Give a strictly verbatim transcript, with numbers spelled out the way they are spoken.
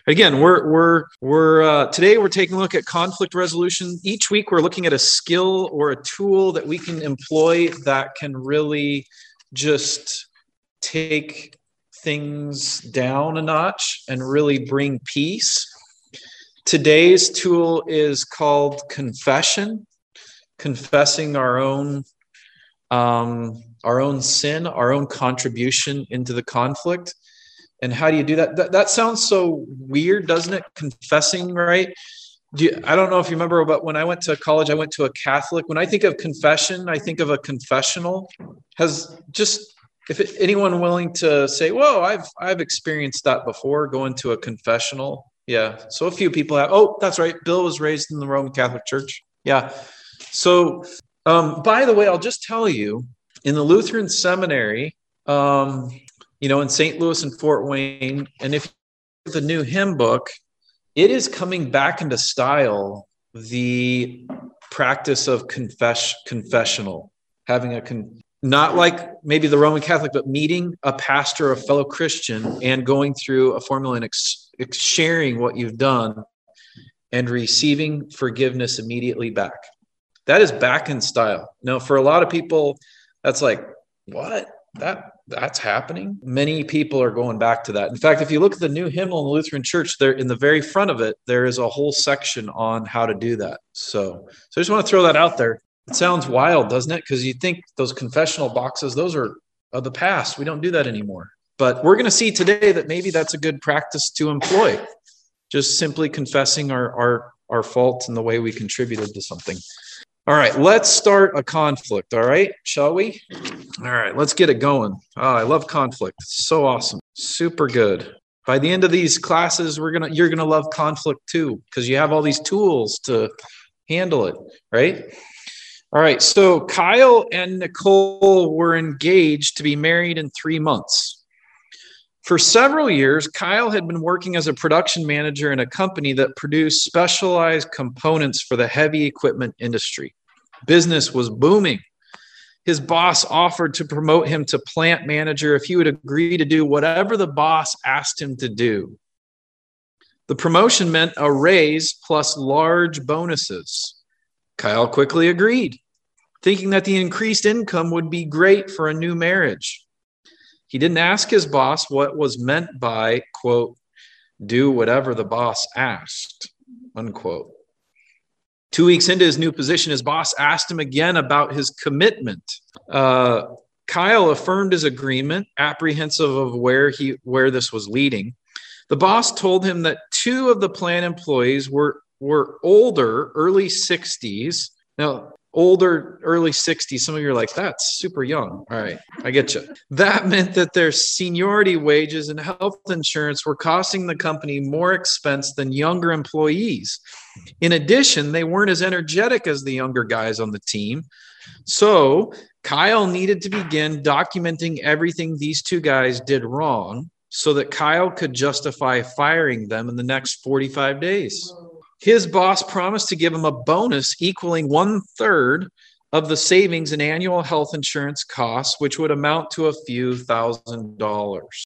Again, we're we're we're uh, today we're taking a look at conflict resolution. Each week we're looking at a skill or a tool that we can employ that can really just take things down a notch and really bring peace. Today's tool is called confession, confessing our own um, our own sin, our own contribution into the conflict. And how do you do that? That, that sounds so weird, doesn't it? Confessing, right? Do you, I don't know if you remember, but when I went to college, I went to a Catholic. When I think of confession, I think of a confessional. Has just, if it, anyone willing to say, whoa, I've I've experienced that before, going to a confessional. Yeah. So a few people have. Oh, that's right. Bill was raised in the Roman Catholic Church. Yeah. So, um, by the way, I'll just tell you, in the Lutheran Seminary, um, you know, in Saint Louis and Fort Wayne, and if you look at the new hymn book, it is coming back into style, the practice of confess, confessional, having a, con, not like maybe the Roman Catholic, but meeting a pastor, a fellow Christian, and going through a formula and ex, ex, sharing what you've done and receiving forgiveness immediately back. That is back in style. Now, for a lot of people, that's like, what? That that's happening. Many people are going back to that. In fact, if you look at the new hymnal in the Lutheran Church, there in the very front of it, there is a whole section on how to do that. So, so I just want to throw that out there. It sounds wild, doesn't it? Because you think those confessional boxes, those are of the past. We don't do that anymore. But we're going to see today that maybe that's a good practice to employ. Just simply confessing our our our faults and the way we contributed to something. All right, let's start a conflict, all right? Shall we? All right, let's get it going. Oh, I love conflict. It's so awesome. Super good. By the end of these classes, we're gonna you're gonna love conflict too, because you have all these tools to handle it, right? All right, so Kyle and Nicole were engaged to be married in three months. For several years, Kyle had been working as a production manager in a company that produced specialized components for the heavy equipment industry. Business was booming. His boss offered to promote him to plant manager if he would agree to do whatever the boss asked him to do. The promotion meant a raise plus large bonuses. Kyle quickly agreed, thinking that the increased income would be great for a new marriage. He didn't ask his boss what was meant by, quote, do whatever the boss asked, unquote. Two weeks into his new position, his boss asked him again about his commitment. Uh, Kyle affirmed his agreement, apprehensive of where he where this was leading. The boss told him that two of the plant employees were, were older, early sixties. Now, older, early sixties. Some of you are like, that's super young. All right, I get you. That meant that their seniority wages and health insurance were costing the company more expense than younger employees. In addition, they weren't as energetic as the younger guys on the team. So Kyle needed to begin documenting everything these two guys did wrong so that Kyle could justify firing them in the next forty-five days. His boss promised to give him a bonus equaling one third of the savings in annual health insurance costs, which would amount to a few thousand dollars.